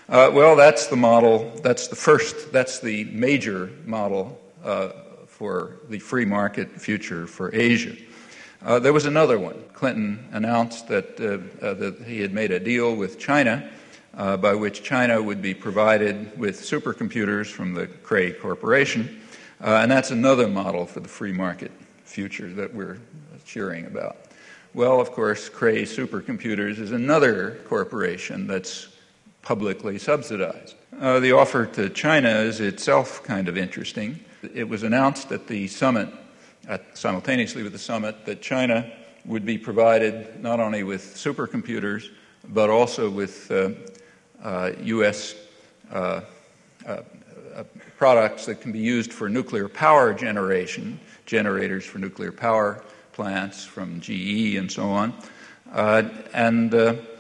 Well, that's the model. That's the major model for the free market future for Asia. There was another one. Clinton announced that he had made a deal with China by which China would be provided with supercomputers from the Cray Corporation, and that's another model for the free market future that we're cheering about. Well, of course, Cray Supercomputers is another corporation that's publicly subsidized. The offer to China is itself kind of interesting. It was announced at the summit, simultaneously with the summit, that China would be provided not only with supercomputers, but also with U.S. Products that can be used for nuclear power generation, generators for nuclear power plants from GE and so on, and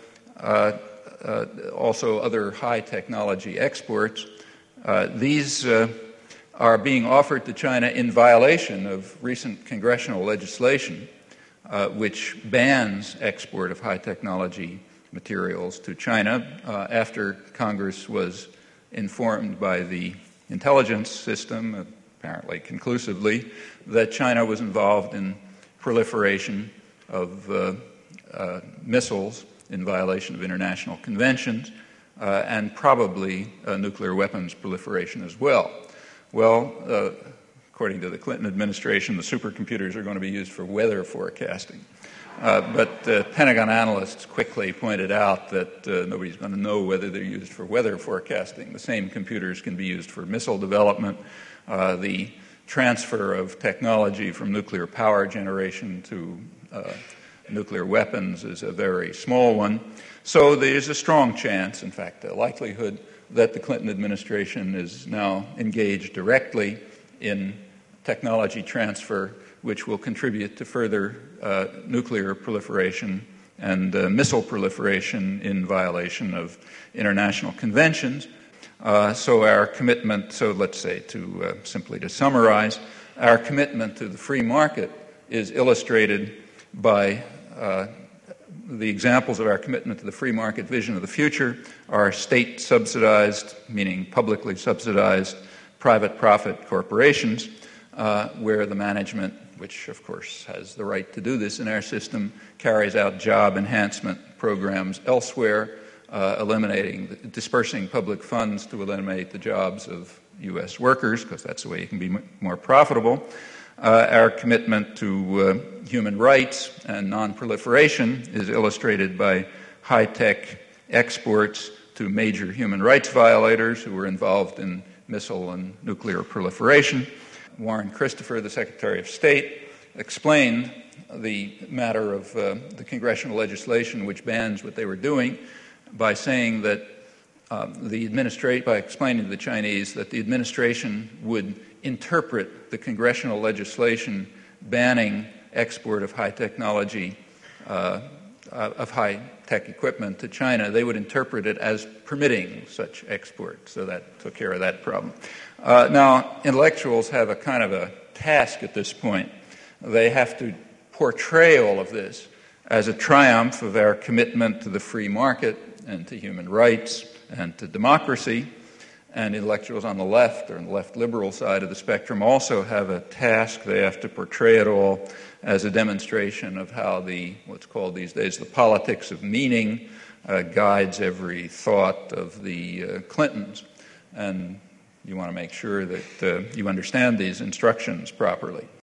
also other high technology exports. These are being offered to China in violation of recent congressional legislation which bans export of high technology materials to China after Congress was informed by the intelligence system, apparently conclusively, that China was involved in proliferation of missiles in violation of international conventions and probably nuclear weapons proliferation as well. Well, according to the Clinton administration, the supercomputers are going to be used for weather forecasting. But Pentagon analysts quickly pointed out that nobody's going to know whether they're used for weather forecasting. The same computers can be used for missile development. The transfer of technology from nuclear power generation to nuclear weapons is a very small one. So there's a strong chance, in fact, a likelihood, that the Clinton administration is now engaged directly in technology transfer which will contribute to further nuclear proliferation and missile proliferation in violation of international conventions. So our commitment, simply to summarize, our commitment to the free market is illustrated by the examples of our commitment to the free market vision of the future are state-subsidized, meaning publicly subsidized, private profit corporations, where the management, which of course has the right to do this in our system, carries out job enhancement programs elsewhere, dispersing public funds to eliminate the jobs of U.S. workers, because that's the way you can be more profitable. Our commitment to human rights and non-proliferation is illustrated by high-tech exports to major human rights violators who were involved in missile and nuclear proliferation. Warren Christopher, the Secretary of State, explained the matter of the congressional legislation which bans what they were doing by saying that by explaining to the Chinese that the administration would interpret the congressional legislation banning export of high technology, of high-tech equipment to China. They would interpret it as permitting such export, so that took care of that problem. Now, intellectuals have a kind of a task at this point. They have to portray all of this as a triumph of our commitment to the free market and to human rights and to democracy. And intellectuals on the left, or on the left liberal side of the spectrum, also have a task. They have to portray it all as a demonstration of how what's called these days the politics of meaning guides every thought of the Clintons. And you want to make sure that you understand these instructions properly.